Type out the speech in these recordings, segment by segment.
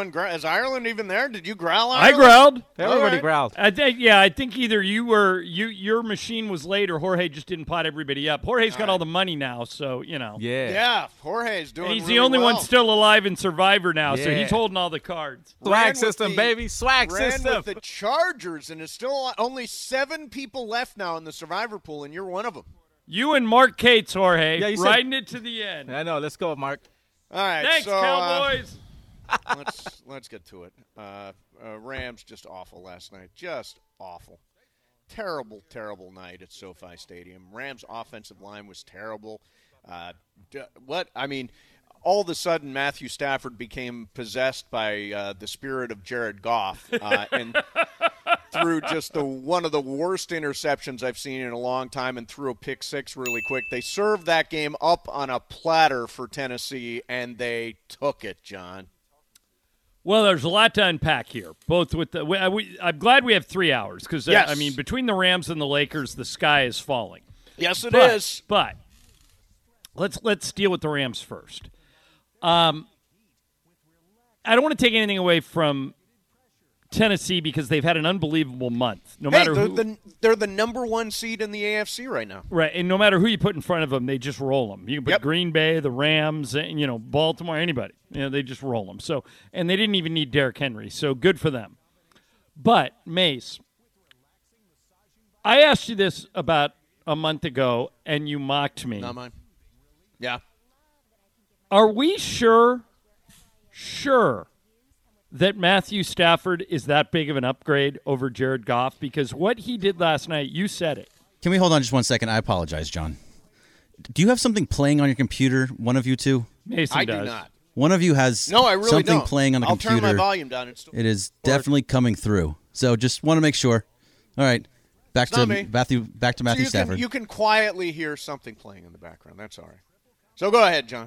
Is Ireland even there? Did you growl? I Ireland? growled. Everybody growled. I think either your machine was late or Jorge just didn't pot everybody up. Jorge's got all the money now, so Yeah, Jorge's doing. And he's really the only well. one still alive in Survivor now, so Yeah. he's holding all the cards. Swag system, baby. Swag ran system. with the Chargers, and is still only 7 people left now in the Survivor pool, and you're one of them. You and Mark Cates, Jorge, Yeah, you said- riding it to the end. I know. Let's go, Mark. All right, Thanks, so, Cowboys. let's get to it. Rams just awful last night, just awful, terrible night at SoFi Stadium. Rams offensive line was terrible. All of a sudden, Matthew Stafford became possessed by the spirit of Jared Goff and threw just one of the worst interceptions I've seen in a long time and threw a pick six really quick. They served that game up on a platter for Tennessee, and they took it, John. Well, there's a lot to unpack here. Both with I'm glad we have 3 hours because Yes. between the Rams and the Lakers, the sky is falling. Yes, it is. But let's deal with the Rams first. I don't want to take anything away from Tennessee because they've had an unbelievable month. They're the number 1 seed in the AFC right now. Right, and no matter who you put in front of them, they just roll them. You can put Green Bay, the Rams, and, Baltimore, anybody. They just roll them. So, and they didn't even need Derrick Henry, so good for them. But, Mace, I asked you this about a month ago, and you mocked me. Not mine. Yeah. Are we sure that Matthew Stafford is that big of an upgrade over Jared Goff? Because what he did last night, you said it. Can we hold on just 1 second? I apologize, John. Do you have something playing on your computer, one of you two? Mason I does. do not. One of you has No, I really something don't. playing on the I'll computer. turn my volume down. It is definitely coming through. So just want to make sure. All right. Back It's not to me. Matthew Stafford. You can quietly hear something playing in the background. That's all right. So go ahead, John.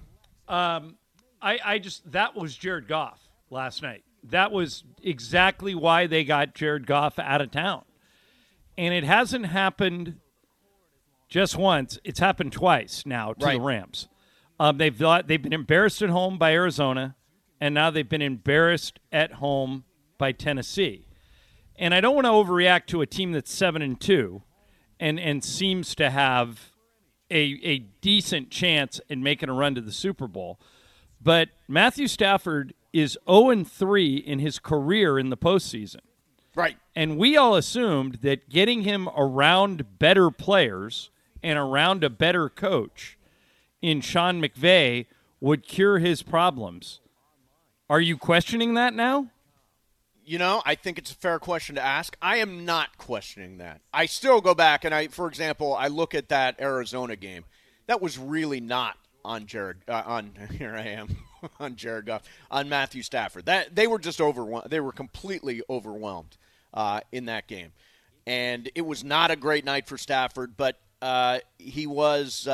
That was Jared Goff last night. That was exactly why they got Jared Goff out of town. And it hasn't happened just once. It's happened twice now to the Rams. They've been embarrassed at home by Arizona, and now they've been embarrassed at home by Tennessee. And I don't want to overreact to a team that's 7-2 and seems to have a decent chance in making a run to the Super Bowl. But Matthew Stafford is 0-3 in his career in the postseason. Right. And we all assumed that getting him around better players and around a better coach in Sean McVay would cure his problems. Are you questioning that now? I think it's a fair question to ask. I am not questioning that. I still go back and for example, I look at that Arizona game. That was really not on Jared. Here I am on Jared Goff, on Matthew Stafford. That they were just overwhelmed. They were completely overwhelmed in that game, and it was not a great night for Stafford. But he was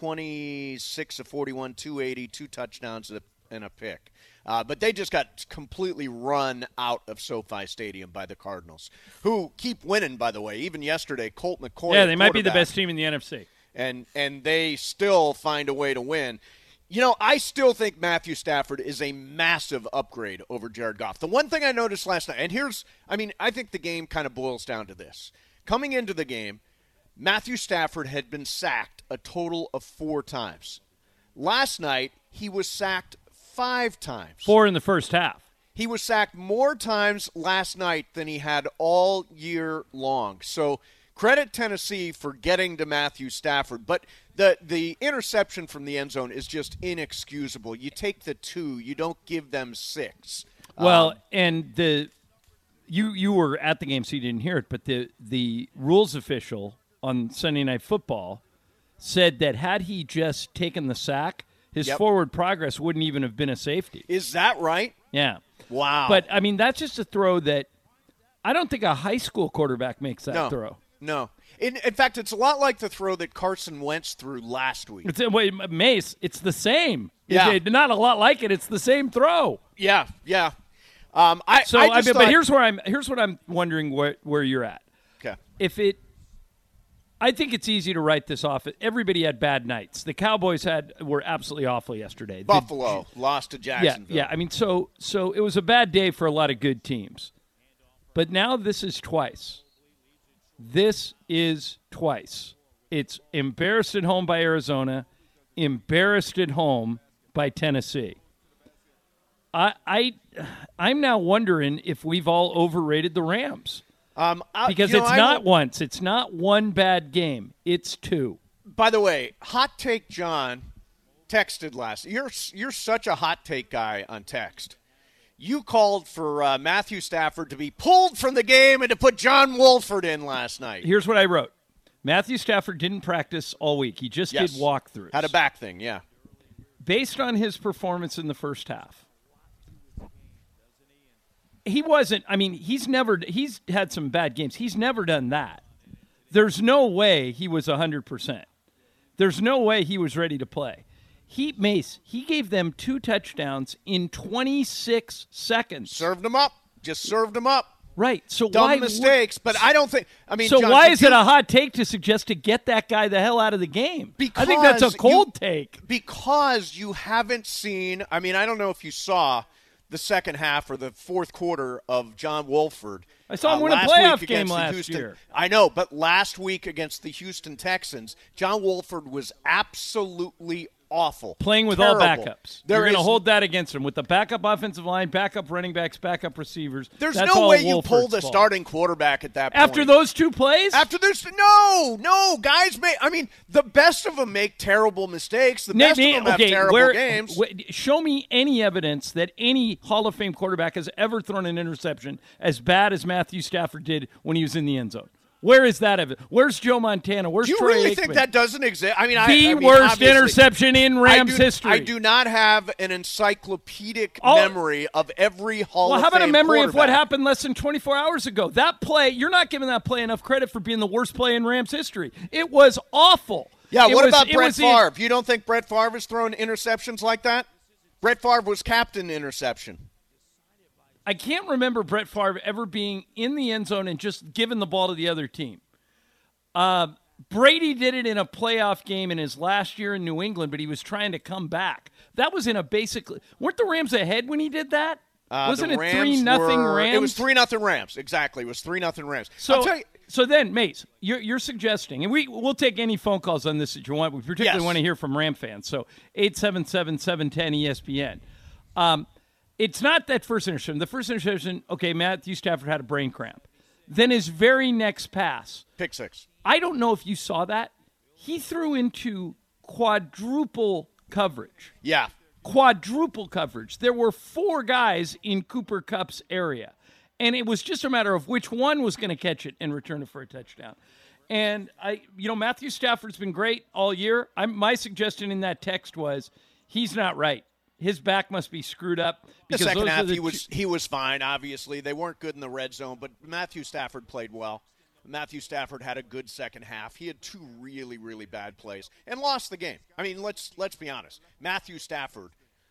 26 of 41, 280, 2 touchdowns and a pick. But they just got completely run out of SoFi Stadium by the Cardinals, who keep winning, by the way. Even yesterday, Colt McCoy. Yeah, they might be the best team in the NFC. And they still find a way to win. I still think Matthew Stafford is a massive upgrade over Jared Goff. The one thing I noticed last night, and I think the game kind of boils down to this. Coming into the game, Matthew Stafford had been sacked a total of 4 times. Last night, he was sacked 5 times. 4 in the first half. He was sacked more times last night than he had all year long. So credit Tennessee for getting to Matthew Stafford. But the interception from the end zone is just inexcusable. You take the 2. You don't give them 6. Well, and you were at the game, so you didn't hear it, but the rules official on Sunday Night Football said that had he just taken the sack, his forward progress wouldn't even have been a safety. Is that right? Yeah. Wow. But, that's just a throw that I don't think a high school quarterback makes that throw. No. In fact, it's a lot like the throw that Carson Wentz threw last week. Mace, it's the same. Yeah. Not a lot like it. It's the same throw. Yeah. But here's what I'm wondering where you're at. Okay. If it I think it's easy to write this off. Everybody had bad nights. The Cowboys were absolutely awful yesterday. Buffalo lost to Jacksonville. Yeah. I mean, so it was a bad day for a lot of good teams. But now this is twice. This is twice. It's embarrassed at home by Arizona, embarrassed at home by Tennessee. I'm now wondering if we've all overrated the Rams. Because it's not once. It's not one bad game. It's two. By the way, Hot Take John texted last. You're such a hot take guy on text. You called for Matthew Stafford to be pulled from the game and to put John Wolford in last night. Here's what I wrote. Matthew Stafford didn't practice all week. He just did walkthroughs. Had a back thing, yeah. Based on his performance in the first half, he wasn't. I mean, he's had some bad games. He's never done that. There's no way he was 100%. There's no way he was ready to play. He gave them 2 touchdowns in 26 seconds. Served them up. Just served them up. Right. So Dumb mistakes, but I don't think. I mean, so John, why is it a hot take to suggest to get that guy the hell out of the game? Because I think that's a cold take. Because you haven't seen. I mean, I don't know if you saw the second half or the fourth quarter of John Wolford. I saw him win a playoff game last year. I know, but last week against the Houston Texans, John Wolford was absolutely awful. Playing with all backups. You're going to hold that against him with the backup offensive line, backup running backs, backup receivers. There's That's no way you Wolford's pull the fault. starting quarterback at that point. After those 2 plays? After this, no, guys. The best of them make terrible mistakes. The best of them have terrible games. Show me any evidence that any Hall of Fame quarterback has ever thrown an interception as bad as Matthew Stafford did when he was in the end zone. Where is that evidence? Where's Joe Montana? Where's Troy Aikman? Do you really think that doesn't exist? I mean, worst interception in Rams history. I do not have an encyclopedic memory of every Hall of Fame Well, how about a memory of what quarterback? happened less than 24 hours ago? That play, you're not giving that play enough credit for being the worst play in Rams history. It was awful. Yeah, what about Brett Favre? You don't think Brett Favre has thrown interceptions like that? Brett Favre was captain interception. I can't remember Brett Favre ever being in the end zone and just giving the ball to the other team. Brady did it in a playoff game in his last year in New England, but he was trying to come back. That was in a basically – weren't the Rams ahead when he did that? Wasn't it 3-0 Rams? It was 3-0 Rams. Exactly. It was 3-0 Rams. So then, Mace, you're suggesting, and we'll take any phone calls on this that you want. We particularly want to hear from Ram fans. So 877-710-ESPN. It's not that first interception. The first interception, okay, Matthew Stafford had a brain cramp. Then his very next pass. Pick six. I don't know if you saw that. He threw into quadruple coverage. Yeah. Quadruple coverage. There were 4 guys in Cooper Kupp's area. And it was just a matter of which one was going to catch it and return it for a touchdown. And, Matthew Stafford's been great all year. My suggestion in that text was he's not right. His back must be screwed up. The second half, he was fine, obviously. They weren't good in the red zone, but Matthew Stafford played well. Matthew Stafford had a good second half. He had 2 really, really bad plays and lost the game. I mean, let's be honest. Matthew Stafford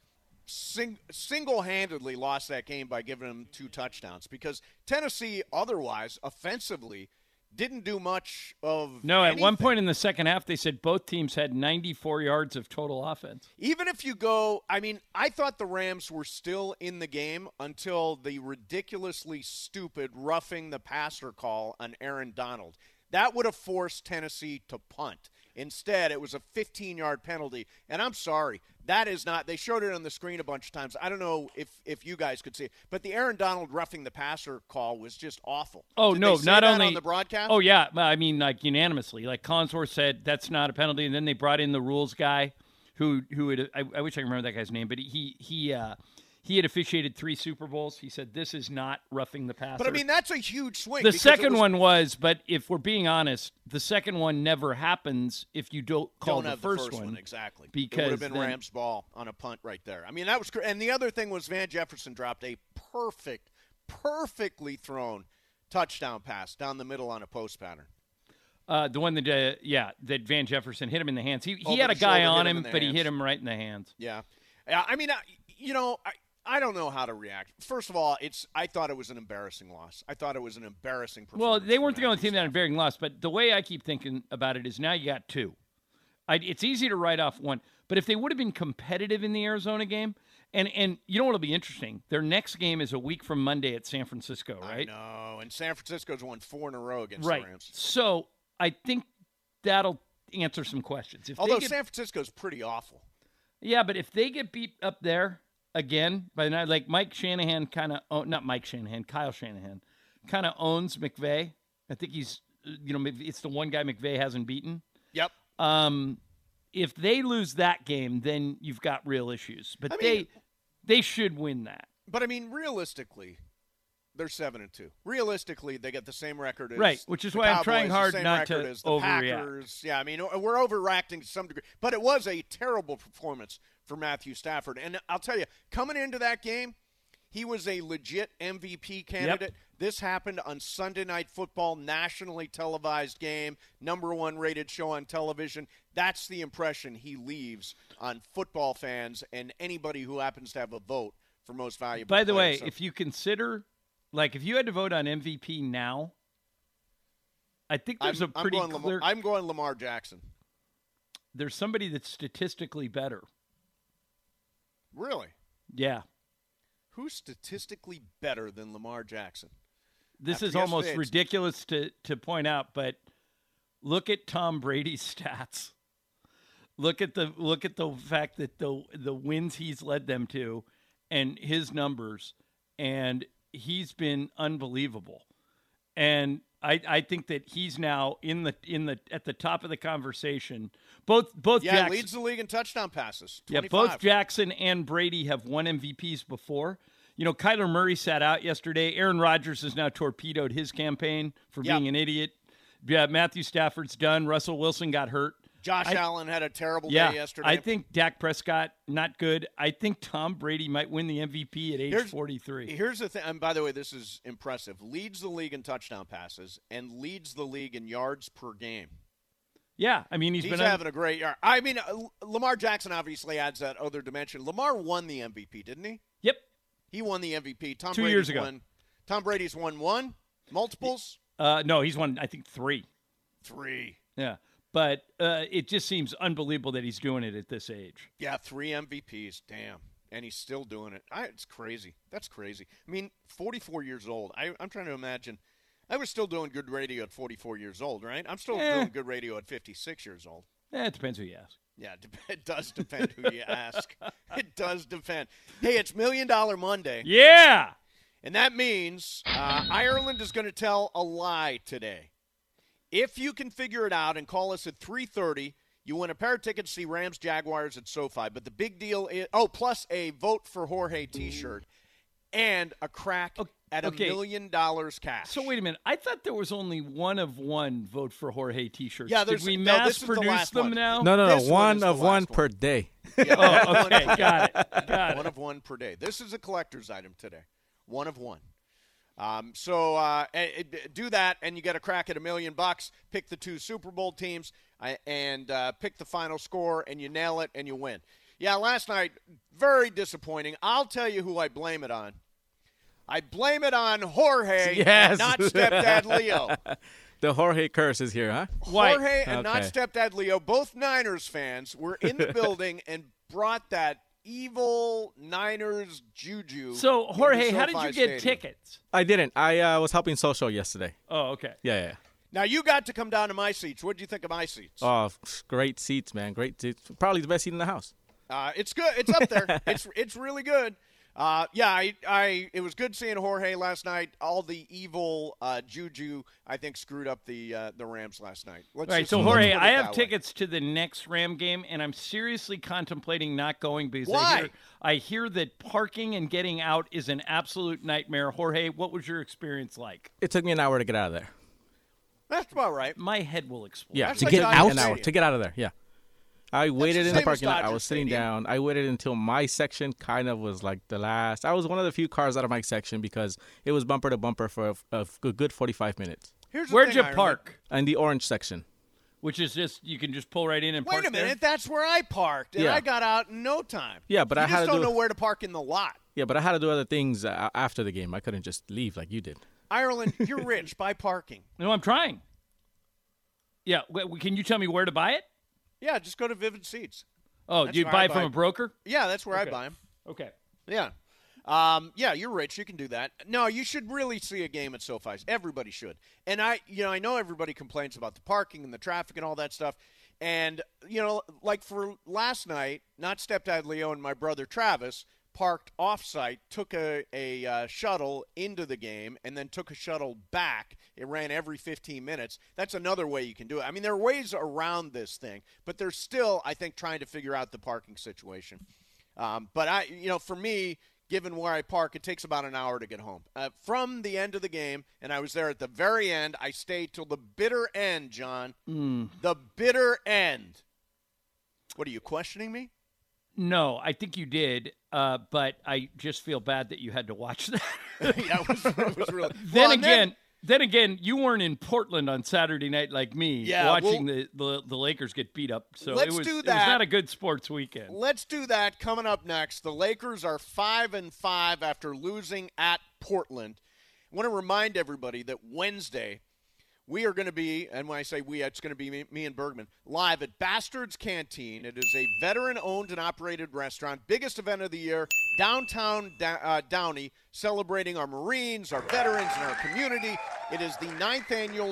single-handedly lost that game by giving him 2 touchdowns because Tennessee otherwise, offensively, didn't do much of anything. At one point in the second half, they said both teams had 94 yards of total offense. Even if you go, I thought the Rams were still in the game until the ridiculously stupid roughing the passer call on Aaron Donald. That would have forced Tennessee to punt. Instead, it was a 15-yard penalty. And I'm sorry, that is not – they showed it on the screen a bunch of times. I don't know if you guys could see it. But the Aaron Donald roughing the passer call was just awful. Oh, Did no, they say not that only – on the broadcast? Oh, yeah. Unanimously. Like Consor said, that's not a penalty. And then they brought in the rules guy who had – I wish I could remember that guy's name. But he had officiated 3 Super Bowls. He said this is not roughing the passer. But, that's a huge swing. The second one was, but if we're being honest, the second one never happens if you don't call the first one. Exactly. Because it would have been Rams ball on a punt right there. That was – and the other thing was Van Jefferson dropped a perfectly thrown touchdown pass down the middle on a post pattern. The one that Van Jefferson hit him in the hands. He had a guy on him, but he hit him right in the hands. Yeah. I don't know how to react. First of all, I thought it was an embarrassing loss. I thought it was an embarrassing performance. Well, they weren't the only Matthew team that had a bearing loss, but the way I keep thinking about it is now you got two. It's easy to write off one, but if they would have been competitive in the Arizona game, and you know what'll be interesting? Their next game is a week from Monday at San Francisco, right? I know, and San Francisco's won 4 in a row against Right. the Rams. So I think that'll answer some questions. Although San Francisco's pretty awful. Yeah, but if they get beat up there again by the night, like Kyle Shanahan kind of owns McVay. I think he's, it's the one guy McVay hasn't beaten. Yep. If they lose that game, then you've got real issues. But they should win that. But I mean, realistically, they're 7-2. Realistically, they get the same record as right, which is the why I'm Cowboys, trying hard the same not record to as the overreact. Packers. Yeah, I mean, we're overreacting to some degree, but it was a terrible performance for Matthew Stafford. And I'll tell you, coming into that game, he was a legit MVP candidate. Yep. This happened on Sunday Night Football, nationally televised game, #1 rated show on television. That's the impression he leaves on football fans and anybody who happens to have a vote for most valuable By the player. way, if you consider, if you had to vote on MVP now, I think there's a pretty clear. I'm going Lamar Jackson. There's somebody that's statistically better. Really? Yeah. Who's statistically better than Lamar Jackson? This After is almost yesterday's- ridiculous to point out, but look at Tom Brady's stats. Look at the fact that the wins he's led them to, and his numbers, and he's been unbelievable. And I think that he's now at the top of the conversation. Both Jackson, leads the league in touchdown passes. 25. yeah, both Jackson and Brady have won MVPs before. Kyler Murray sat out yesterday. Aaron Rodgers has now torpedoed his campaign for being an idiot. Yeah, Matthew Stafford's done. Russell Wilson got hurt. Josh Allen had a terrible Yeah, day yesterday. I think Dak Prescott, not good. I think Tom Brady might win the MVP at age 43. Here's the thing, and by the way, this is impressive. Leads the league in touchdown passes and leads the league in yards per game. Yeah, I mean, he's been having a great year. I mean, Lamar Jackson obviously adds that other dimension. Lamar won the MVP, didn't he? Yep. He won the MVP. 2 years ago. Tom Brady's won one? Multiples? No, he's won, I think, 3. 3. Yeah. But it just seems unbelievable that he's doing it at this age. Yeah, 3 MVPs. Damn. And he's still doing it. It's crazy. That's crazy. I mean, 44 years old. I'm trying to imagine. I was still doing good radio at 44 years old, right? I'm still doing good radio at 56 years old. It depends who you ask. Yeah, it does depend who you ask. It does depend. Hey, it's $1 Million Monday. Yeah. And that means Ireland is going to tell a lie today. If you can figure it out and call us at 3:30, you win a pair of tickets to see Rams Jaguars at SoFi. But the big deal is, plus a vote for Jorge T-shirt and a crack at $1 million cash. So wait a minute. I thought there was only one of one vote for Jorge T-shirts. Yeah, Did we this is the mass-produce last them one. now? No. This one One is the of one last per one. day. Yeah, Oh, okay. Got it. One of one per day. This is a collector's item today. One of one. Do that, and you get a crack at $1 million. Pick the 2 Super Bowl teams, and pick the final score, and you nail it, and you win. Yeah, last night, very disappointing. I'll tell you who I blame it on. I blame it on Jorge, Yes. not stepdad Leo. The Jorge curse is here, huh? Jorge and not Okay. stepdad Leo, both Niners fans, were in the building and brought that evil Niners juju. So, Jorge, into how did you SoFi get Stadium. tickets? I didn't. I was helping social yesterday. Oh, okay. Yeah. Now, you got to come down to my seats. What did you think of my seats? Oh, great seats, man. Great seats. Probably the best seat in the house. It's good. It's up there. It's really good. It was good seeing Jorge last night. All the evil juju, I think, screwed up the Rams last night. All right, so Jorge, I have tickets to the next Ram game, and I'm seriously contemplating not going because Why? I hear that parking and getting out is an absolute nightmare. Jorge, what was your experience like? It took me an hour to get out of there. That's about right. My head will explode. Yeah, That's to like get Dodger out. Stadium. To get out of there. Yeah. I waited the in the same as parking lot. I Dodger was sitting Stadium. down. I waited until my section kind of was like the last. I was one of the few cars out of my section because it was bumper to bumper for a good 45 minutes. Here's the Where'd thing, you Ireland. park? In the orange section. which is just you can just pull right in and park Wait a minute, there? that's where I parked, and Yeah. I got out in no time. Yeah, but you I had just to don't do- know where to park in the lot. Yeah, but I had to do other things after the game. I couldn't just leave like you did. Ireland, you're rich. Buy parking. No, I'm trying. Yeah, can you tell me where to buy it? Yeah, just go to Vivid Seats. Oh, That's you where buy I it from buy. a broker? Yeah, that's where I Okay. buy them. Okay. Yeah. Yeah, you're rich. You can do that. No, you should really see a game at SoFi. Everybody should. And I know everybody complains about the parking and the traffic and all that stuff. And, like for last night, not Stepdad Leo and my brother Travis parked off-site, took a shuttle into the game, and then took a shuttle back. It ran every 15 minutes. That's another way you can do it. I mean, there are ways around this thing, but they're still, I think, trying to figure out the parking situation. But for me, given where I park, it takes about an hour to get home. From the end of the game, and I was there at the very end, I stayed till the bitter end, John. The bitter end. What, are you questioning me? No, I think you did, but I just feel bad that you had to watch that. Yeah, it was really. Then again, you weren't in Portland on Saturday night like me, Yeah, watching the Lakers get beat up. So let's it was do it was that. not a good sports weekend. Let's do that coming up next. The Lakers are 5-5 after losing at Portland. I want to remind everybody that Wednesday we are going to be, and when I say we, it's going to be me and Bergman, live at Bastard's Canteen. It is a veteran-owned and operated restaurant, biggest event of the year, downtown Downey, celebrating our Marines, our veterans, and our community. It is the 9th annual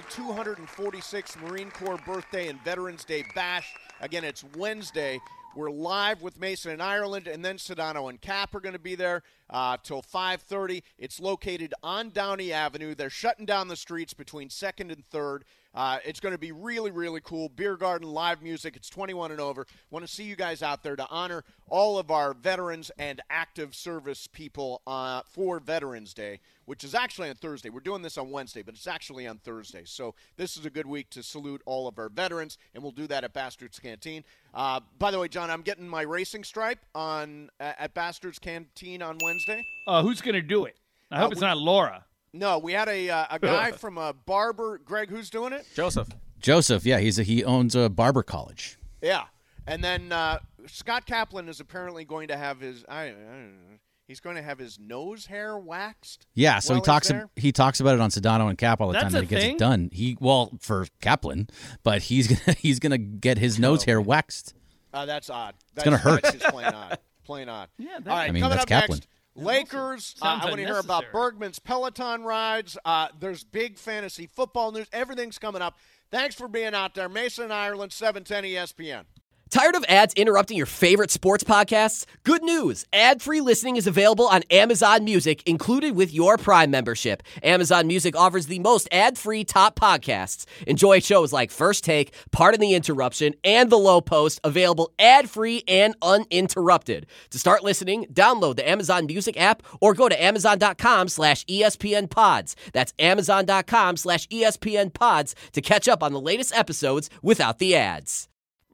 246th Marine Corps Birthday and Veterans Day Bash. Again, it's Wednesday. We're live with Mason and Ireland, and then Sedano and Cap are going to be there till 5:30. It's located on Downey Avenue. They're shutting down the streets between 2nd and 3rd. It's going to be really, really cool. Beer garden, live music. It's 21 and over. Want to see you guys out there to honor all of our veterans and active service people for Veterans Day, which is actually on Thursday. We're doing this on Wednesday, but it's actually on Thursday. So this is a good week to salute all of our veterans, and we'll do that at Bastard's Canteen. By the way, John, I'm getting my racing stripe at Bastard's Canteen on Wednesday. Who's going to do it? I hope it's not Laura. No, we had a guy from a barber. Greg, who's doing it? Joseph, yeah, he owns a barber college. Yeah, and then Scott Kaplan is apparently going to have his he's going to have his nose hair waxed. Yeah, so while he talks about it on Sedano and Cap all the That's time that a he gets thing? it done. For Kaplan, but he's gonna get his nose hair waxed. That's odd. That's gonna hurt. That's just plain odd. Plain odd. Yeah, All right, I mean, coming that's up Kaplan. next, Lakers. I sounds want to hear about unnecessary. Bergman's Peloton rides. There's big fantasy football news. Everything's coming up. Thanks for being out there. Mason, Ireland, 710 ESPN. Tired of ads interrupting your favorite sports podcasts? Good news. Ad-free listening is available on Amazon Music, included with your Prime membership. Amazon Music offers the most ad-free top podcasts. Enjoy shows like First Take, Pardon the Interruption, and The Low Post, available ad-free and uninterrupted. To start listening, download the Amazon Music app or go to amazon.com/ESPN Pods. That's amazon.com/ESPN Pods to catch up on the latest episodes without the ads.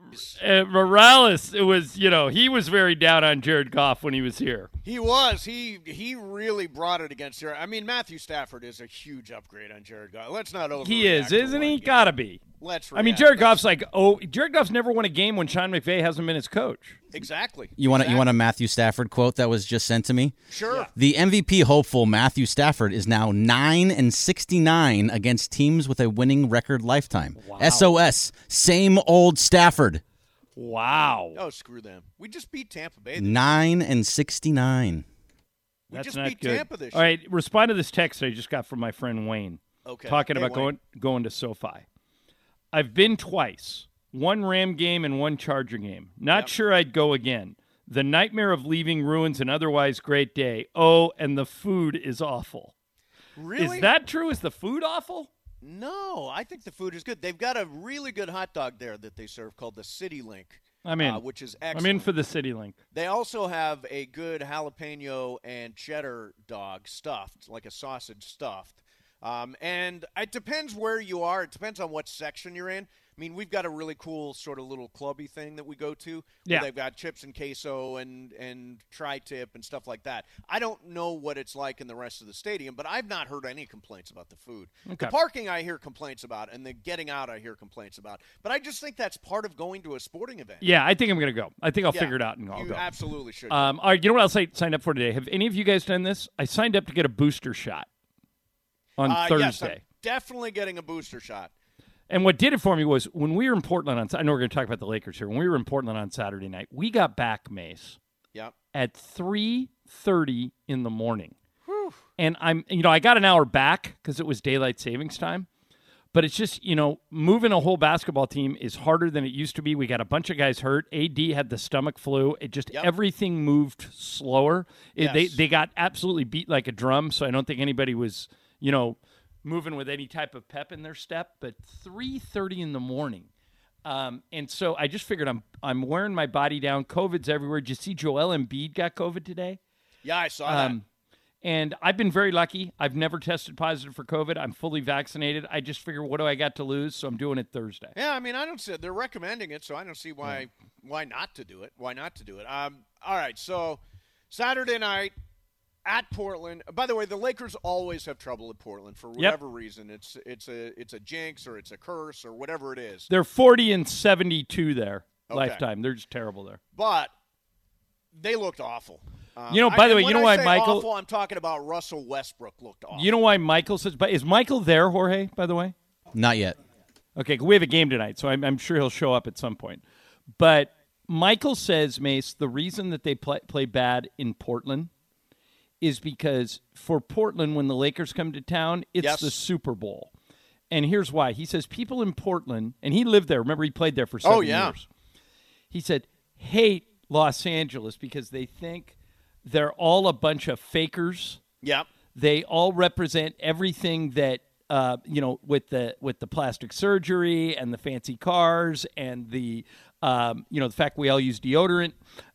Morales, it was, he was very down on Jared Goff when he was here. He was. He really brought it against Jared. I mean, Matthew Stafford is a huge upgrade on Jared Goff. Let's not overreact. He is, to isn't one he? game. Gotta be. Let's. I mean, react. Jared Goff's Jared Goff's never won a game when Sean McVay hasn't been his coach. Exactly. You want a Matthew Stafford quote that was just sent to me? Sure. The MVP hopeful Matthew Stafford is now 9-69 against teams with a winning record lifetime. Wow. SOS, same old Stafford. Wow. Oh, screw them. We just beat Tampa Bay. 9-69. We That's just not beat good. Tampa this All right, respond to this text I just got from my friend Wayne. Okay. Talking Hey, about Wayne. going to SoFi. I've been twice. One Ram game and one Charger game. Not sure I'd go again. The nightmare of leaving ruins an otherwise great day. Oh, and the food is awful. Really? Is that true? Is the food awful? No, I think the food is good. They've got a really good hot dog there that they serve called the City Link. I'm in. Which is excellent. I'm in for the City Link. They also have a good jalapeno and cheddar dog stuffed, like a sausage stuffed. And it depends where you are. It depends on what section you're in. I mean, we've got a really cool sort of little clubby thing that we go to. Yeah. Where they've got chips and queso and tri-tip and stuff like that. I don't know what it's like in the rest of the stadium, but I've not heard any complaints about the food. Okay. The parking I hear complaints about, and the getting out I hear complaints about. But I just think that's part of going to a sporting event. Yeah, I think I'm going to go. I think I'll Yeah, figure it out and I'll you go. absolutely should. All right, you know what else I signed up for today? Have any of you guys done this? I signed up to get a booster shot on Yes, Thursday. I'm definitely getting a booster shot. And what did it for me was when we were in Portland I know we're going to talk about the Lakers here. When we were in Portland on Saturday night, we got back, Mace, Yep. at 3:30 in the morning. And I got an hour back because it was daylight savings time. But it's just, moving a whole basketball team is harder than it used to be. We got a bunch of guys hurt. AD had the stomach flu. It just, everything moved slower. Yes. They got absolutely beat like a drum, so I don't think anybody was, moving with any type of pep in their step. But 3:30 in the morning. And so I just figured I'm wearing my body down. COVID's everywhere. Did you see Joel Embiid got COVID today? Yeah, I saw that. And I've been very lucky. I've never tested positive for COVID. I'm fully vaccinated. I just figure, what do I got to lose? So I'm doing it Thursday. Yeah, I mean, I don't see they're recommending it, so I don't see why not to do it. Why not to do it? All right, so Saturday night at Portland. By the way, the Lakers always have trouble at Portland for whatever reason. It's a jinx or it's a curse or whatever it is. They're 40-72 there Okay. lifetime. They're just terrible there. But they looked awful. By the way, you know why Michael? Awful, I'm talking about Russell Westbrook looked awful. You know why Michael says? But is Michael there, Jorge? By the way, Not yet. okay. We have a game tonight, so I'm sure he'll show up at some point. But Michael says, Mace, the reason that they play bad in Portland is because for Portland, when the Lakers come to town, it's the Super Bowl. And here's why. He says people in Portland, and he lived there. Remember, he played there for 7 years. He said, hate Los Angeles because they think they're all a bunch of fakers. Yep. They all represent everything that with the plastic surgery and the fancy cars and the the fact we all use deodorant.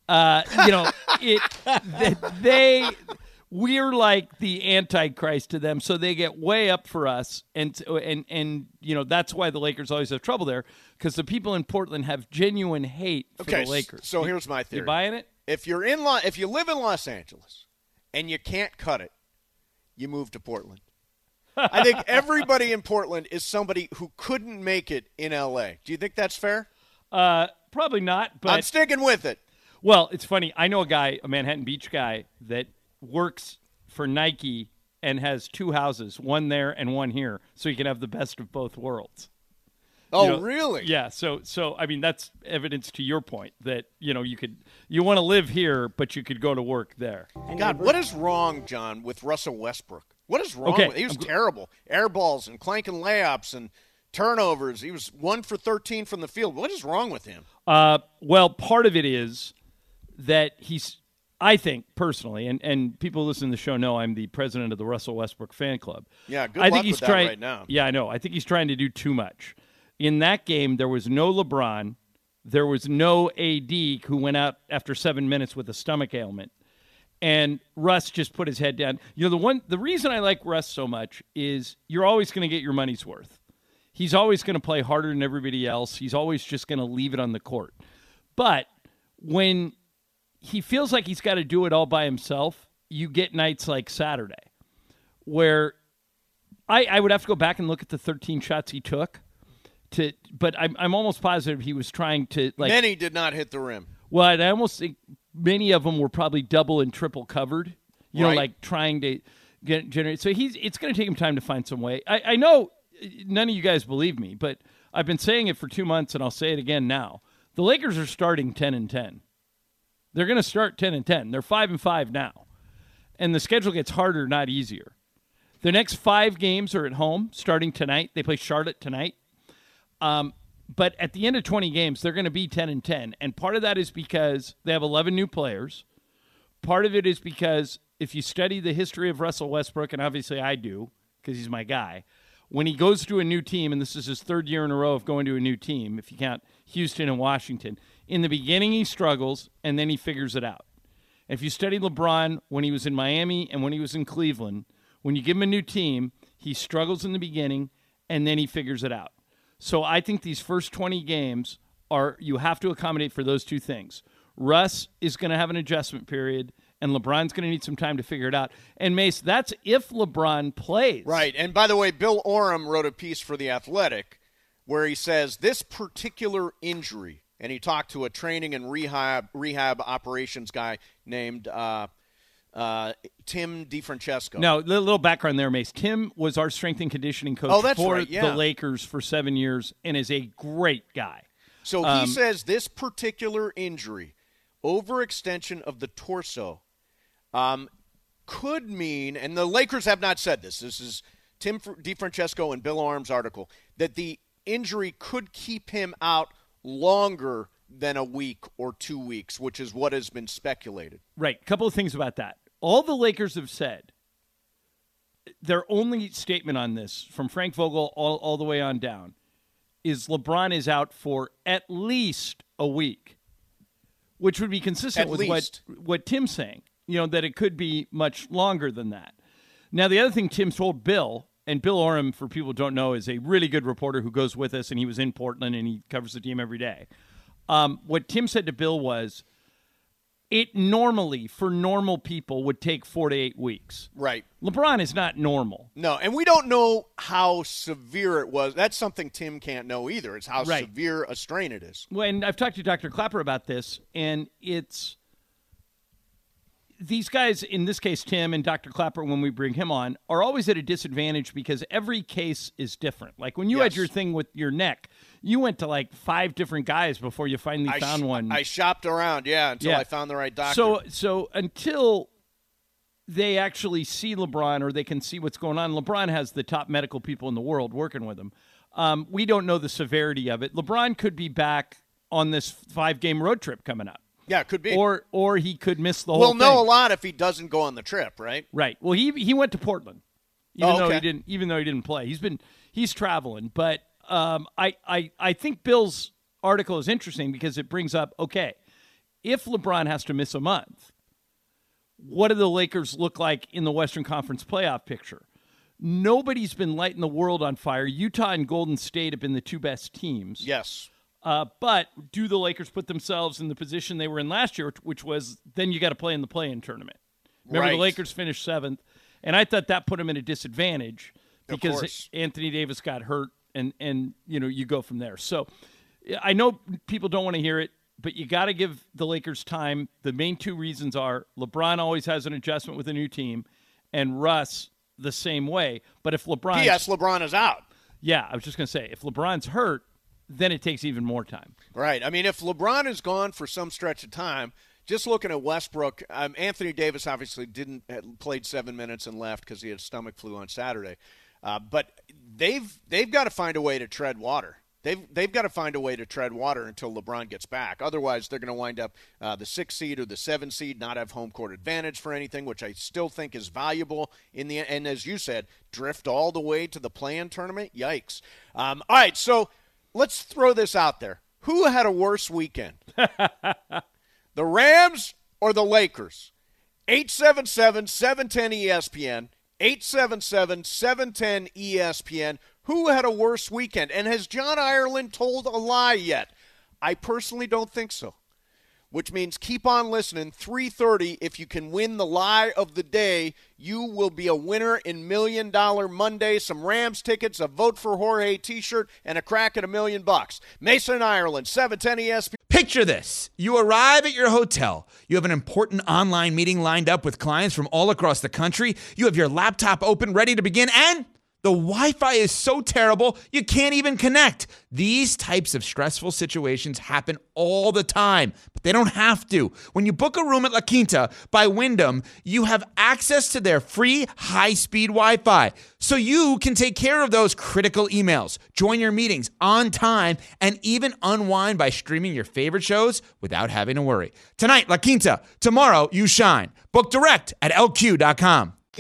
We're like the Antichrist to them, so they get way up for us, and that's why the Lakers always have trouble there because the people in Portland have genuine hate for the Lakers. So here's my theory. You buying it? If you live in Los Angeles and you can't cut it, you move to Portland. I think everybody in Portland is somebody who couldn't make it in L.A. Do you think that's fair? Probably not, but I'm sticking with it. Well, it's funny. I know a Manhattan Beach guy that works for Nike and has two houses, one there and one here, so he can have the best of both worlds. Oh, really? Yeah. So I mean, that's evidence to your point that you want to live here, but you could go to work there. God, what is wrong, John, with Russell Westbrook? What is wrong with he was terrible. Air balls and clanking layups and turnovers. He was 1 for 13 from the field. What is wrong with him? Well, part of it is that I think personally, and people listening to the show know I'm the president of the Russell Westbrook fan club. Yeah, good luck with that right now. Yeah, I know. I think he's trying to do too much. In that game, there was no LeBron. There was no AD who went out after 7 minutes with a stomach ailment. And Russ just put his head down. The reason I like Russ so much is you're always going to get your money's worth. He's always going to play harder than everybody else. He's always just going to leave it on the court. But when he feels like he's got to do it all by himself, you get nights like Saturday where I would have to go back and look at the 13 shots he took. But I'm almost positive he was trying to Many did not hit the rim. Well, I almost think many of them were probably double and triple covered. Trying to generate. So it's going to take him time to find some way. I know none of you guys believe me, but I've been saying it for 2 months, and I'll say it again now. The Lakers are starting 10-10. They're going to start 10-10. They're 5-5 now, and the schedule gets harder, not easier. The next 5 games are at home, starting tonight. They play Charlotte tonight. But at the end of 20 games, they're going to be 10-10. And part of that is because they have 11 new players. Part of it is because if you study the history of Russell Westbrook, and obviously I do because he's my guy, when he goes to a new team, and this is his 3rd year in a row of going to a new team, if you count Houston and Washington, in the beginning he struggles, and then he figures it out. If you study LeBron when he was in Miami and when he was in Cleveland, when you give him a new team, He struggles in the beginning, and then he figures it out. So I think these first 20 games you have to accommodate for those two things. Russ is going to have an adjustment period, and LeBron's going to need some time to figure it out. And, Mace, that's if LeBron plays. Right. And, by the way, Bill Oram wrote a piece for The Athletic where he says this particular injury, and he talked to a training and rehab operations guy named Tim DiFrancesco. No, a little background there, Mace. Tim was our strength and conditioning coach for the Lakers for 7 years and is a great guy. So he says this particular injury, overextension of the torso, could mean, and the Lakers have not said this, this is Tim DiFrancesco and Bill Oram's article, that the injury could keep him out longer than a week or 2 weeks, which is what has been speculated. Right. A couple of things about that. All the Lakers have said, their only statement on this, from Frank Vogel all the way on down, is LeBron is out for at least a week, which would be consistent with what Tim's saying, that it could be much longer than that. Now, the other thing Tim told Bill, and Bill Oram, for people who don't know, is a really good reporter who goes with us, and he was in Portland, and he covers the team every day. What Tim said to Bill was, it normally, for normal people, would take 4 to 8 weeks. Right. LeBron is not normal. No, and we don't know how severe it was. That's something Tim can't know either. It's how severe a strain it is. Well, and I've talked to Dr. Clapper about this, and it's these guys, in this case Tim and Dr. Clapper, when we bring him on, are always at a disadvantage because every case is different. Like when you had your thing with your neck, you went to like 5 different guys before you finally found one. I shopped around, until I found the right doctor. So until they actually see LeBron or they can see what's going on, LeBron has the top medical people in the world working with him. We don't know the severity of it. LeBron could be back on this 5-game road trip coming up. Yeah, it could be. Or he could miss the whole thing. We'll know a lot if he doesn't go on the trip, right? Right. Well, he went to Portland, even though he didn't play. He's traveling, but I think Bill's article is interesting because it brings up, okay, if LeBron has to miss a month, what do the Lakers look like in the Western Conference playoff picture? Nobody's been lighting the world on fire. Utah and Golden State have been the 2 best teams. Yes. But do the Lakers put themselves in the position they were in last year, which was then you got to play in the play-in tournament? Remember, the Lakers finished 7th, and I thought that put them in a disadvantage because Anthony Davis got hurt, and you go from there. So I know people don't want to hear it, but you got to give the Lakers time. The main 2 reasons are LeBron always has an adjustment with a new team, and Russ the same way. But if LeBron... P.S. LeBron is out. Yeah, I was just going to say, if LeBron's hurt, then it takes even more time. Right. I mean, if LeBron is gone for some stretch of time, just looking at Westbrook, Anthony Davis obviously played 7 minutes and left because he had stomach flu on Saturday. But they've got to find a way to tread water. They've got to find a way to tread water until LeBron gets back. Otherwise, they're going to wind up the 6th seed or the 7th seed, not have home court advantage for anything, which I still think is valuable in the end. And as you said, drift all the way to the play-in tournament. Yikes. All right, so let's throw this out there. Who had a worse weekend? The Rams or the Lakers? 877-710-ESPN. 877-710-ESPN. Who had a worse weekend? And has John Ireland told a lie yet? I personally don't think so. Which means keep on listening. 3:30, if you can win the lie of the day, you will be a winner in $1 Million Monday. Some Rams tickets, a Vote for Jorge t-shirt, and a crack at $1 million. Mason, Ireland, 710 ESPN. Picture this. You arrive at your hotel. You have an important online meeting lined up with clients from all across the country. You have your laptop open, ready to begin, and the Wi-Fi is so terrible, you can't even connect. These types of stressful situations happen all the time, but they don't have to. When you book a room at La Quinta by Wyndham, you have access to their free high-speed Wi-Fi, so you can take care of those critical emails, join your meetings on time, and even unwind by streaming your favorite shows without having to worry. Tonight, La Quinta. Tomorrow, you shine. Book direct at LQ.com.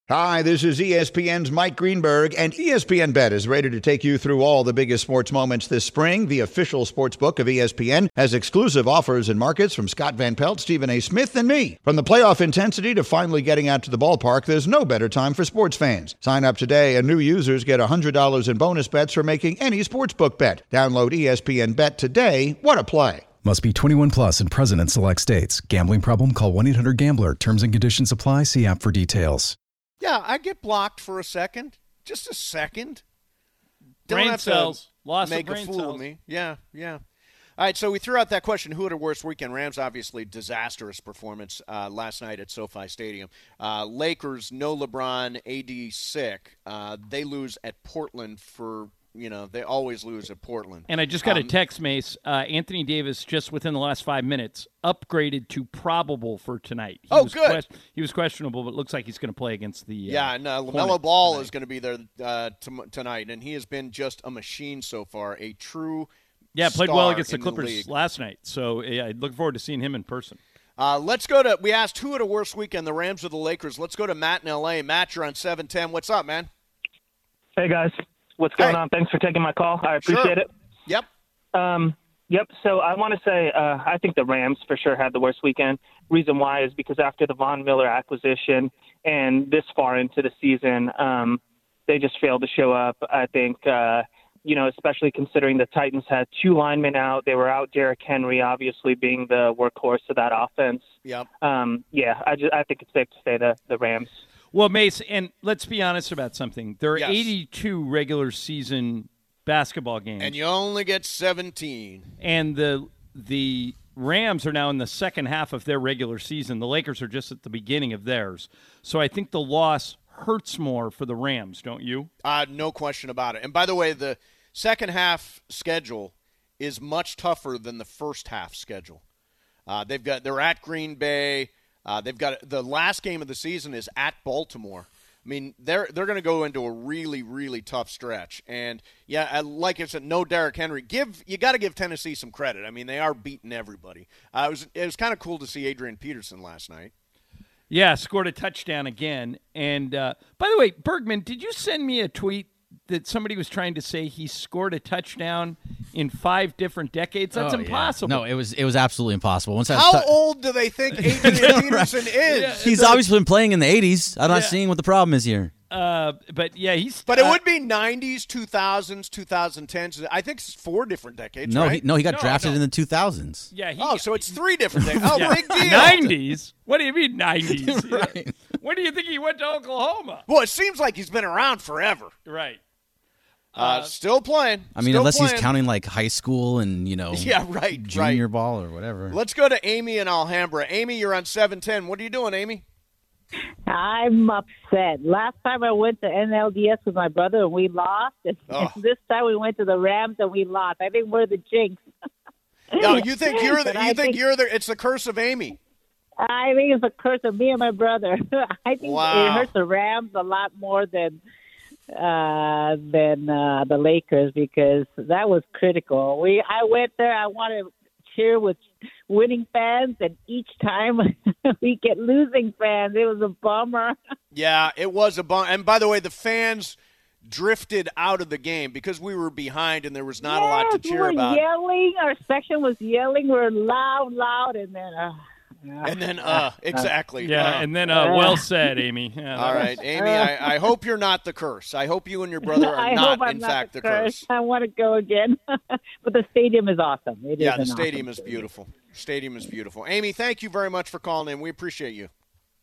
Hi, this is ESPN's Mike Greenberg, and ESPN Bet is ready to take you through all the biggest sports moments this spring. The official sports book of ESPN has exclusive offers and markets from Scott Van Pelt, Stephen A. Smith, and me. From the playoff intensity to finally getting out to the ballpark, there's no better time for sports fans. Sign up today, and new users get $100 in bonus bets for making any sportsbook bet. Download ESPN Bet today. What a play. Must be 21 plus and present in select states. Gambling problem? Call 1-800-GAMBLER. Terms and conditions apply. See app for details. Yeah, I get blocked for a second. Just a second. Brain have cells. to Loss make of brain a fool cells. of me. Yeah. All right, so we threw out that question, who had a worse weekend? Rams, obviously, disastrous performance last night at SoFi Stadium. Lakers, no LeBron, AD sick. They lose at Portland for, they always lose at Portland. And I just got a text, Mace. Anthony Davis, just within the last 5 minutes, upgraded to probable for tonight. Good. He was questionable, but it looks like he's going to play against the LaMelo Ball is going to be there tonight, and he has been just a machine so far, a true played well against the in Clippers league. last night. So, I look forward to seeing him in person. Let's go to – we asked who had a worse weekend, the Rams or the Lakers. Let's go to Matt in L.A. Matt, you're on 710. What's up, man? Hey, guys. What's going on? Thanks for taking my call. I appreciate it. Yep. So I want to say I think the Rams for sure had the worst weekend. Reason why is because after the Von Miller acquisition and this far into the season, they just failed to show up. I think, especially considering the Titans had 2 linemen out. They were out Derrick Henry, obviously being the workhorse of that offense. Yep. I think it's safe to say the Rams. Well, Mace, and let's be honest about something. There are Yes. 82 regular season basketball games. And you only get 17. And the Rams are now in the second half of their regular season. The Lakers are just at the beginning of theirs. So I think the loss hurts more for the Rams, don't you? No question about it. And by the way, the second half schedule is much tougher than the first half schedule. They're at Green Bay. They've got the last game of the season is at Baltimore. I mean, they're going to go into a really, really tough stretch. And, like I said, no Derrick Henry. You got to give Tennessee some credit. I mean, they are beating everybody. It was kind of cool to see Adrian Peterson last night. Yeah, scored a touchdown again. And, by the way, Bergman, did you send me a tweet that somebody was trying to say he scored a touchdown in 5 different decades? That's impossible. No, it was absolutely impossible. How old do they think Adrian Peterson is? He's obviously been playing in the 80s. I'm not seeing what the problem is here. But it would be 90s, 2000s, 2010s. I think it's 4 different decades, right? He got drafted in the 2000s. Yeah. So it's 3 different decades. Oh, big deal. 90s? What do you mean 90s? Right. When do you think he went to Oklahoma? Well, it seems like he's been around forever. Right. Still playing. I mean, unless he's counting like high school and, junior ball or whatever. Let's go to Amy in Alhambra. Amy, you're on 710. What are you doing, Amy? I'm upset. Last time I went to NLDS with my brother and we lost. And this time we went to the Rams and we lost. I think we're the jinx. No, you think it's the curse of Amy. I think it's a curse of me and my brother. I think it hurts the Rams a lot more than the Lakers because that was critical. I went there. I wanted to cheer with winning fans, and each time we get losing fans. It was a bummer. Yeah, it was a bummer. And by the way, the fans drifted out of the game because we were behind and there was not a lot to cheer about. We were yelling. Our section was yelling. We were loud, and then exactly. Yeah, and then well said, Amy. Yeah, all right, Amy, I hope you're not the curse. I hope you and your brother are not, in fact, the curse. I want to go again. But the stadium is awesome. The stadium is beautiful. Stadium is beautiful. Amy, thank you very much for calling in. We appreciate you.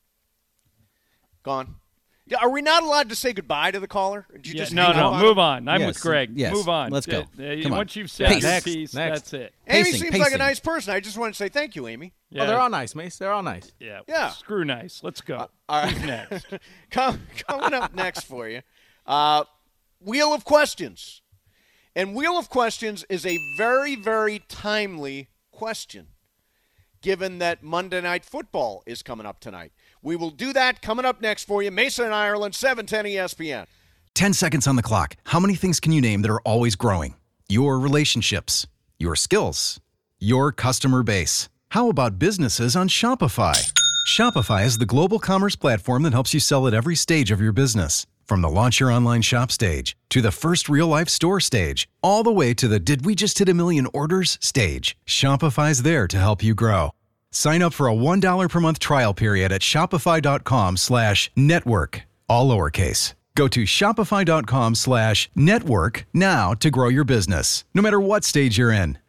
Gone. Yeah, are we not allowed to say goodbye to the caller? No, move on. I'm with Greg. Yes. Move on. Let's go. Once you've said that piece, that's it. Amy seems like a nice person. I just want to say thank you, Amy. Yeah. Oh, they're all nice, Mace. They're all nice. Yeah. Screw nice. Let's go. All right. Who's next? Coming up next for you, Wheel of Questions. And Wheel of Questions is a very, very timely question, given that Monday Night Football is coming up tonight. We will do that coming up next for you. Mason and Ireland, 710 ESPN. 10 seconds on the clock. How many things can you name that are always growing? Your relationships, your skills, your customer base. How about businesses on Shopify? Shopify is the global commerce platform that helps you sell at every stage of your business. From the launch your online shop stage, to the first real-life store stage, all the way to the did we just hit a million orders stage, Shopify's there to help you grow. Sign up for a $1 per month trial period at shopify.com/network, all lowercase. Go to shopify.com/network now to grow your business, no matter what stage you're in.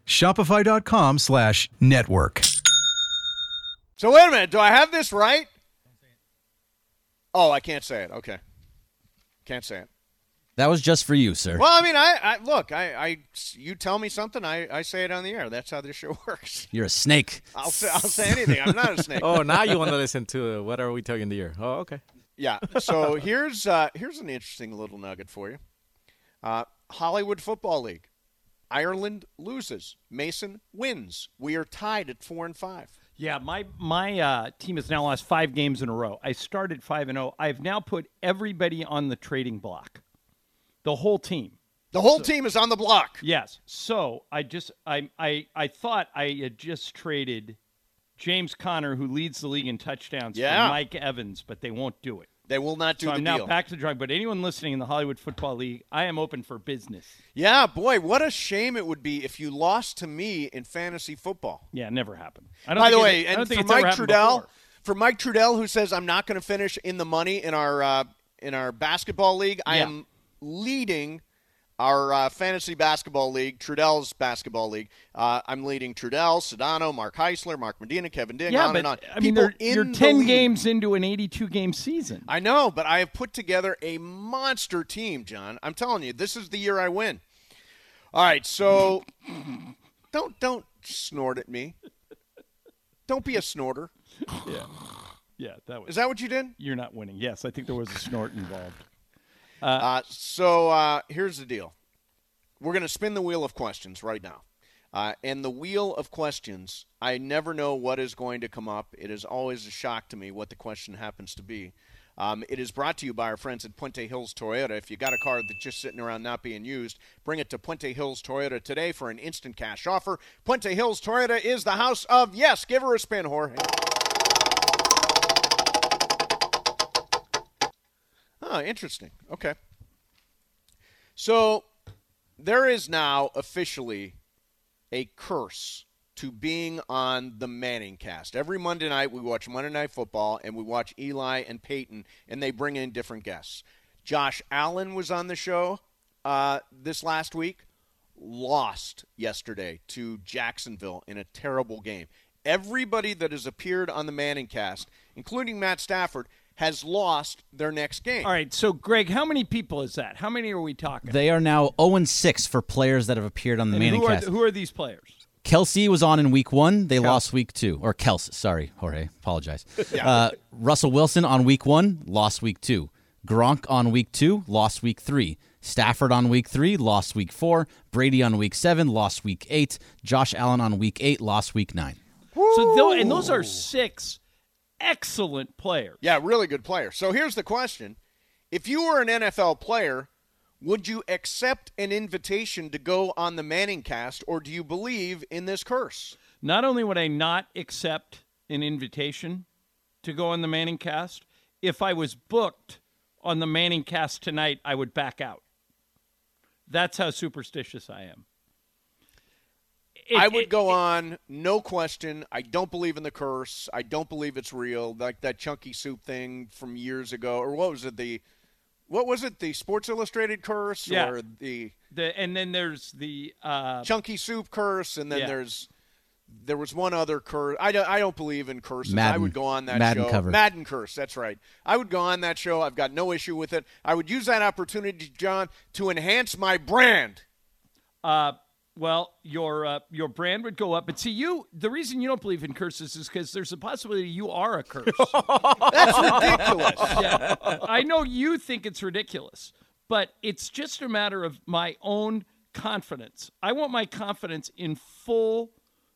Shopify.com/network. So wait a minute. Do I have this right? Oh, I can't say it. Okay. Can't say it. That was just for you, sir. Well, I mean, look, you tell me something, I say it on the air. That's how this show works. You're a snake. I'll say anything. I'm not a snake. Oh, now you want to listen to what are we talking in the ear? Oh, okay. Yeah. So here's an interesting little nugget for you. Hollywood Football League. Ireland loses. Mason wins. We are tied at 4-5. Yeah, my team has now lost 5 games in a row. I started 5-0. I've now put everybody on the trading block. The whole team. The whole team is on the block. Yes. So I thought I had just traded James Conner, who leads the league in touchdowns, for Mike Evans, but they won't do it. They will not do so the I'm deal. now back to the drawing. But anyone listening in the Hollywood Football League, I am open for business. Yeah, boy, what a shame it would be if you lost to me in fantasy football. Yeah, never happened. By the way, and for Mike Trudell, who says I'm not going to finish in the money in our basketball league, I am leading our fantasy basketball league, Trudell's basketball league. I'm leading Trudell, Sedano, Mark Heisler, Mark Medina, Kevin Dick, on and on. I mean, you're 10 games into an 82-game season. I know, but I have put together a monster team, John. I'm telling you, this is the year I win. All right, so don't snort at me. Don't be a snorter. Yeah, that was. Is that what you did? You're not winning. Yes, I think there was a snort involved. So here's the deal. We're going to spin the wheel of questions right now. And the wheel of questions, I never know what is going to come up. It is always a shock to me what the question happens to be. It is brought to you by our friends at Puente Hills Toyota. If you got a car that's just sitting around not being used, bring it to Puente Hills Toyota today for an instant cash offer. Puente Hills Toyota is the house of yes. Give her a spin, Jorge. Oh, interesting. Okay. So there is now officially a curse to being on the Manning cast. Every Monday night we watch Monday Night Football and we watch Eli and Peyton, and they bring in different guests. Josh Allen was on the show this last week, lost yesterday to Jacksonville in a terrible game. Everybody that has appeared on the Manning cast, including Matt Stafford, has lost their next game. All right, so, Greg, how many people is that? How many are we talking? They are now 0-6 for players that have appeared on the Manning cast. Who are these players? Kelsey was on in week 1. They lost week 2. Or Kelsey, sorry, Jorge, apologize. Russell Wilson on week 1, lost week 2. Gronk on week 2, lost week 3. Stafford on week 3, lost week 4. Brady on week 7, lost week 8. Josh Allen on week 8, lost week 9. So those are 6 excellent players. Yeah, really good players. So here's the question. If you were an NFL player, would you accept an invitation to go on the Manning cast, or do you believe in this curse? Not only would I not accept an invitation to go on the Manning cast, if I was booked on the Manning cast tonight, I would back out. That's how superstitious I am. I would go on, no question. I don't believe in the curse. I don't believe it's real. Like that Chunky Soup thing from years ago, or what was it? The Sports Illustrated curse, or and then there's the Chunky Soup curse, and then there was one other curse. I don't believe in curses. I would go on that show. Madden curse. That's right. I would go on that show. I've got no issue with it. I would use that opportunity, John, to enhance my brand. Well, your brand would go up. But see, the reason you don't believe in curses is because there's a possibility you are a curse. That's ridiculous. Yeah. I know you think it's ridiculous, but it's just a matter of my own confidence. I want my confidence in full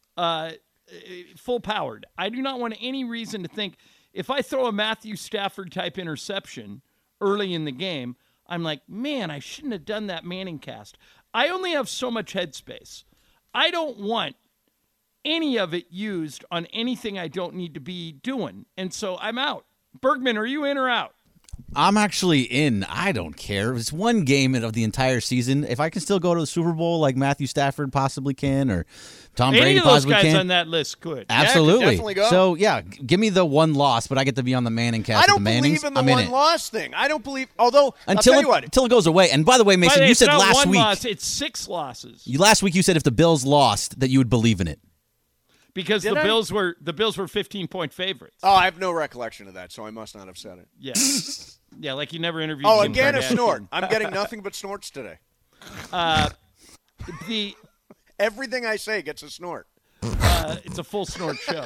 powered. I do not want any reason to think if I throw a Matthew Stafford type interception early in the game, I'm like, man, I shouldn't have done that Manning cast. I only have so much headspace. I don't want any of it used on anything I don't need to be doing. And so I'm out. Bergman, are you in or out? I'm actually in. I don't care. It's one game of the entire season. If I can still go to the Super Bowl like Matthew Stafford possibly can, or Tom Brady Any of those possibly guys can. on that list could. Absolutely. Yeah, could definitely go. So, yeah, give me the one loss, but I get to be on the Manning cast. I don't with the Mannings. believe in the I'm in one it. loss thing. I don't believe. Although I'll Until tell you what, it goes away. And by the way, By Mason, the way, you it's said not last one week. loss, it's 6 losses. Last week you said if the Bills lost that you would believe in it. Because Did the I? Bills were 15-point favorites. oh, I have no recollection of that, so I must not have said it. Yeah. Yeah, like you never interviewed Oh, Kim again a Kardashian. snort. I'm getting nothing but snorts today. The Everything I say gets a snort. it's a full snort show.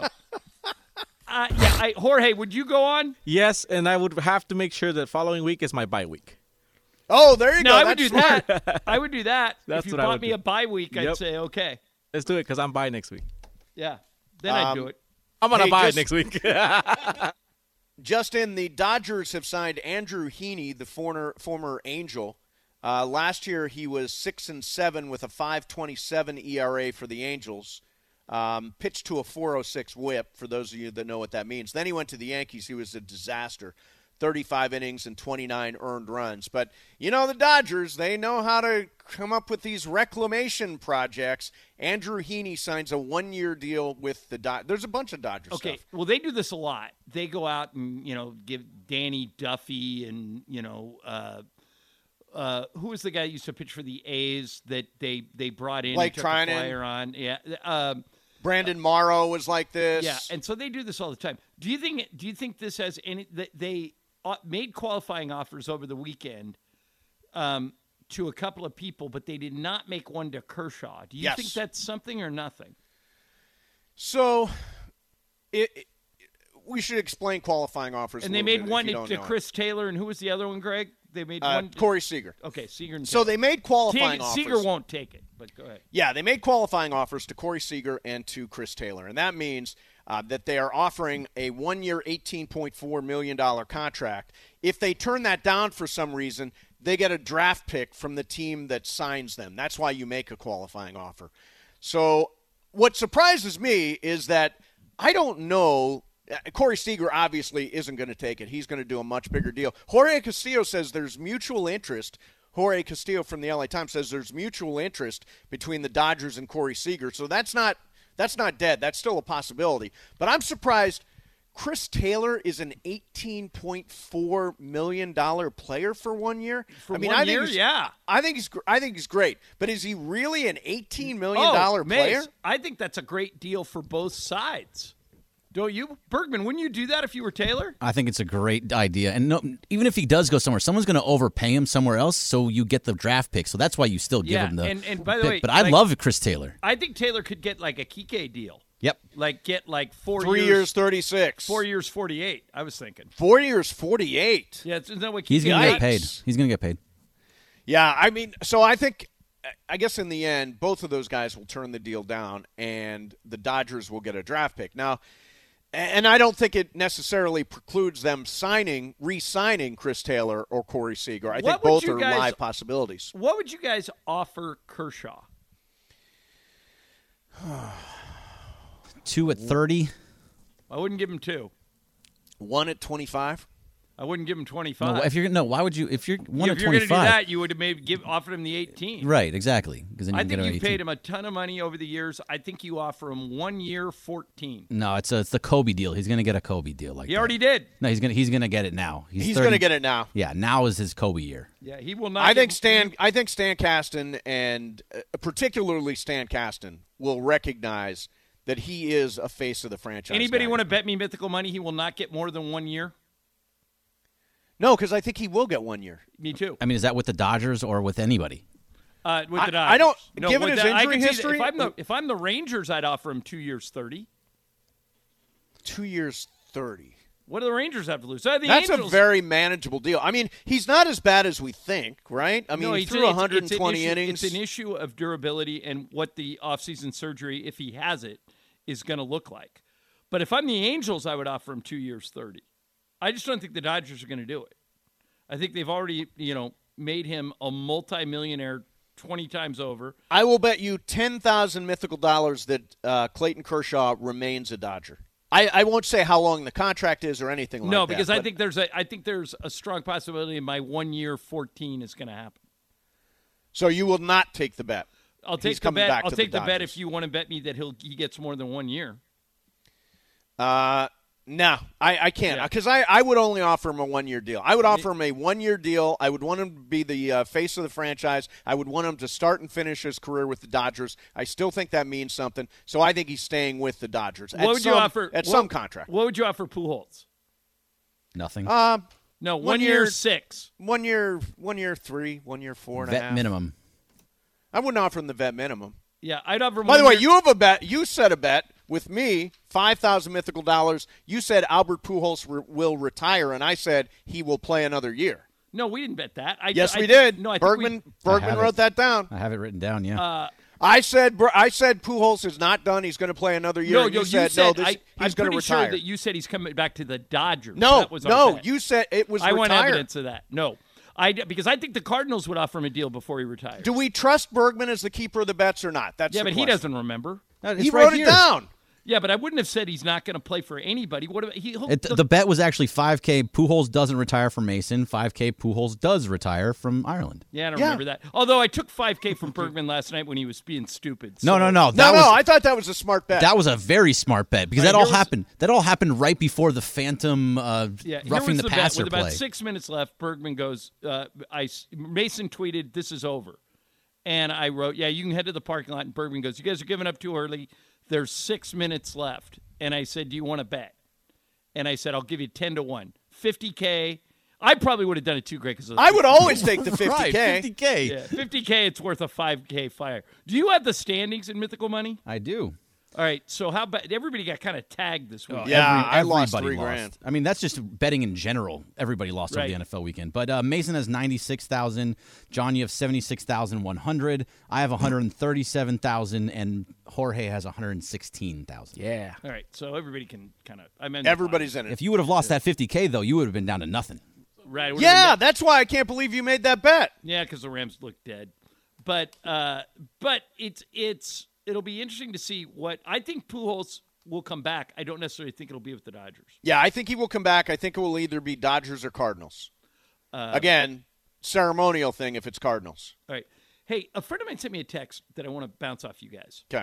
Jorge, would you go on? Yes, and I would have to make sure that following week is my bye week. Oh, there you No, go. I would That's do smart. that. I would do that. That's if you what I bought would me do. a bye week, I'd Yep. say okay. Let's do it because I'm bye next week. Yeah, then I'd do it. I'm on Hey, a bye just- next week. Justin, the Dodgers have signed Andrew Heaney, the former Angel. Last year he was 6-7 with a 5.27 ERA for the Angels. Pitched to a 4.06 WHIP. For those of you that know what that means. Then he went to the Yankees. He was a disaster. 35 innings and 29 earned runs. But, you know, the Dodgers, they know how to come up with these reclamation projects. Andrew Heaney signs a one-year deal with the Dodgers. There's a bunch of Dodgers Okay, stuff. well, they do this a lot. They go out and, give Danny Duffy and, who was the guy who used to pitch for the A's that they brought in? Blake and took a Trinan. flyer on? Yeah. Brandon Morrow was like this. Yeah, and so they do this all the time. Do you think this has any? They made qualifying offers over the weekend to a couple of people, but they did not make one to Kershaw. Do you Yes. think that's something or nothing? So, we should explain qualifying offers. And a they little made bit one if you don't to know it. Chris Taylor, and who was the other one, Greg? They made one. Corey Seager. Okay, Seager. And So Taylor. they made qualifying offers. Seager won't take it, but go ahead. Yeah, they made qualifying offers to Corey Seager and to Chris Taylor, and that means that they are offering a one-year, $18.4 million contract. If they turn that down for some reason, they get a draft pick from the team that signs them. That's why you make a qualifying offer. So what surprises me is that I don't know. Corey Seager obviously isn't going to take it. He's going to do a much bigger deal. Jorge Castillo says there's mutual interest. Jorge Castillo from the LA Times says there's mutual interest between the Dodgers and Corey Seager. So that's not dead. That's still a possibility. But I'm surprised Chris Taylor is an $18.4 million player for 1 year. For 1 year, yeah. I think he's great. But is he really an $18 million player? Mace, I think that's a great deal for both sides. Don't you? Bergman, wouldn't you do that if you were Taylor? I think it's a great idea. And no, even if he does go somewhere, someone's going to overpay him somewhere else, so you get the draft pick. So that's why you still give him the and by the pick. way, But I love Chris Taylor. I think Taylor could get like a Kike deal. Yep. Like get like 3 years, 36. 4 years, 48. I was thinking. 4 years, 48. Yeah, isn't that what Kike He's going to Yikes. get paid. He's going to get paid. Yeah, I mean, so I guess in the end, both of those guys will turn the deal down, and the Dodgers will get a draft pick. Now, and I don't think it necessarily precludes them re-signing Chris Taylor or Corey Seager. I think both are live possibilities. What would you guys offer Kershaw? 2 at 30. I wouldn't give him 2. 1 at 25. I wouldn't give him 25. Why would you? If you're 1 at if you're going to 25, do that, you would have maybe offered him the 18. right? Exactly. Because then you I can think get you an paid 18. him a ton of money over the years. I think you offer him 1 year, 14. No, it's the Kobe deal. He's going to get a Kobe deal like He that. already did. No, he's gonna get it now. He's 30 going to get it now. Yeah, now is his Kobe year. Yeah, he will not. I think Stan Kasten and particularly Stan Kasten will recognize that he is a face of the franchise. Anybody guy. want to bet me mythical money he will not get more than 1 year? No, because I think he will get 1 year. Me too. I mean, is that with the Dodgers or with anybody? With the Dodgers. I don't. No, given with his that, I injury can see that. history, If I'm the Rangers, I'd offer him 2 years, 30. 2 years, 30. What do the Rangers have to lose? The That's Angels, a very manageable deal. I mean, he's not as bad as we think, right? I mean, no, he it's threw an 120 issue, innings. It's an issue of durability and what the offseason surgery, if he has it, is going to look like. But if I'm the Angels, I would offer him 2 years, 30. I just don't think the Dodgers are going to do it. I think they've already, made him a multimillionaire 20 times over. I will bet you 10,000 mythical dollars that Clayton Kershaw remains a Dodger. I won't say how long the contract is or anything like that. No, because I think there's a strong possibility my 1 year 14 is going to happen. So you will not take the bet. I'll take the bet. I'll take the bet if you want to bet me that he gets more than 1 year. No, I can't because I would only offer him a 1 year deal. I would offer him a 1 year deal. I would want him to be the face of the franchise. I would want him to start and finish his career with the Dodgers. I still think that means something. So I think he's staying with the Dodgers. What would you offer at some contract? What would you offer Pujols? Nothing. No, 1 year 6. 1 year 3, 1 year 4.5. Vet minimum. I wouldn't offer him the vet minimum. Yeah, I'd offer him. By the way, you have a bet. You set a bet with me, 5,000 mythical dollars. You said Albert Pujols will retire, and I said he will play another year. No, we didn't bet that. Yes, we did. No, Bergman wrote that down. I have it written down. Yeah. I said Pujols is not done. He's going to play another year. No, you said he's going to retire. Sure that you said he's coming back to the Dodgers. No, bet. You said it was. I retire. want evidence of that. No. Because I think the Cardinals would offer him a deal before he retires. Do we trust Bergman as the keeper of the bets or not? That's but question. he doesn't remember. He wrote it down. Yeah, but I wouldn't have said he's not going to play for anybody. What the bet was actually 5K. Pujols doesn't retire from Mason. 5K. Pujols does retire from Ireland. Yeah, I don't remember that. Although I took 5K from Bergman last night when he was being stupid. So. No. I thought that was a smart bet. That was a very smart bet because that all happened right before the phantom roughing the passer with play. About 6 minutes left, Bergman goes. Mason tweeted, "This is over," and I wrote, "Yeah, you can head to the parking lot." And Bergman goes, "You guys are giving up too early. There's 6 minutes left." And I said, "Do you want to bet?" And I said, "I'll give you 10-1, $50K." I probably would have done it too, Greg. I would always take the $50K. Right, $50K. Yeah, $50K. It's worth a $5K fire. Do you have the standings in Mythical Money? I do. All right. So how about everybody got kind of tagged this week? I lost everybody $3,000. I mean, that's just betting in general. Everybody lost over the NFL weekend. But Mason has 96,000. John, you have 76,100. I have 137,000, and Jorge has 116,000. Yeah. All right. So everybody can kind of. Everybody's in it. If you would have lost that 50K, though, you would have been down to nothing. Right. Yeah, that's why I can't believe you made that bet. Yeah, because the Rams look dead. But it'll be interesting to see what I think Pujols will come back. I don't necessarily think it'll be with the Dodgers. Yeah, I think he will come back. I think it will either be Dodgers or Cardinals. Again, ceremonial thing if it's Cardinals. All right. Hey, a friend of mine sent me a text that I want to bounce off you guys. Okay.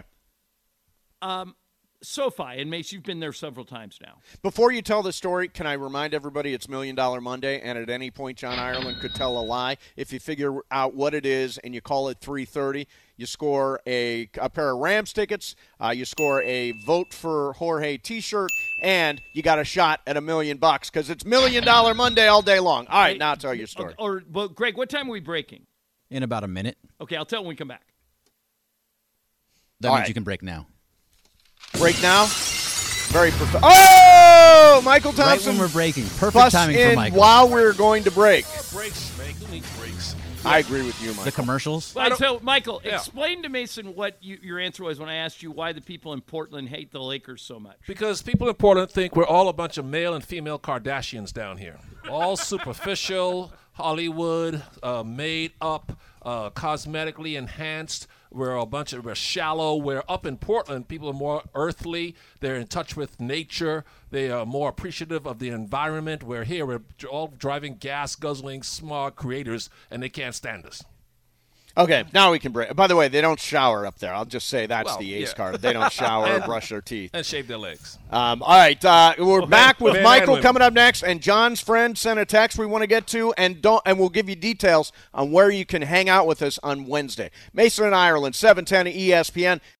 SoFi, and Mace, you've been there several times now. Before you tell the story, can I remind everybody it's $1 Million Monday, and at any point John Ireland could tell a lie. If you figure out what it is and you call it 3:30, you score a pair of Rams tickets, you score a vote for Jorge T-shirt, and you got a shot at $1 million because it's $1 Million Monday all day long. All right, now tell your story. Well, Greg, what time are we breaking? In about a minute. Okay, I'll tell when we come back. That means you can break now. Break now? Very perfect. Oh, Michael Thompson. Right when we're breaking. Perfect timing for Michael. While we're going to break. Breaks, man. Who needs breaks? I agree with you, Michael. The commercials? Well, so, Michael, explain to Mason what your answer was when I asked you why the people in Portland hate the Lakers so much. Because people in Portland think we're all a bunch of male and female Kardashians down here. All superficial, Hollywood, made up, cosmetically enhanced. We're shallow. We're up in Portland. People are more earthly. They're in touch with nature. They are more appreciative of the environment. We're here. We're all driving gas-guzzling, smog creators, and they can't stand us. Okay, now we can break. By the way, they don't shower up there. I'll just say that's the ace card. They don't shower or brush their teeth. And shave their legs. All right, we're back with Michael coming up next, and John's friend sent a text we want to get to, and we'll give you details on where you can hang out with us on Wednesday. Mason and Ireland, 710 ESPN.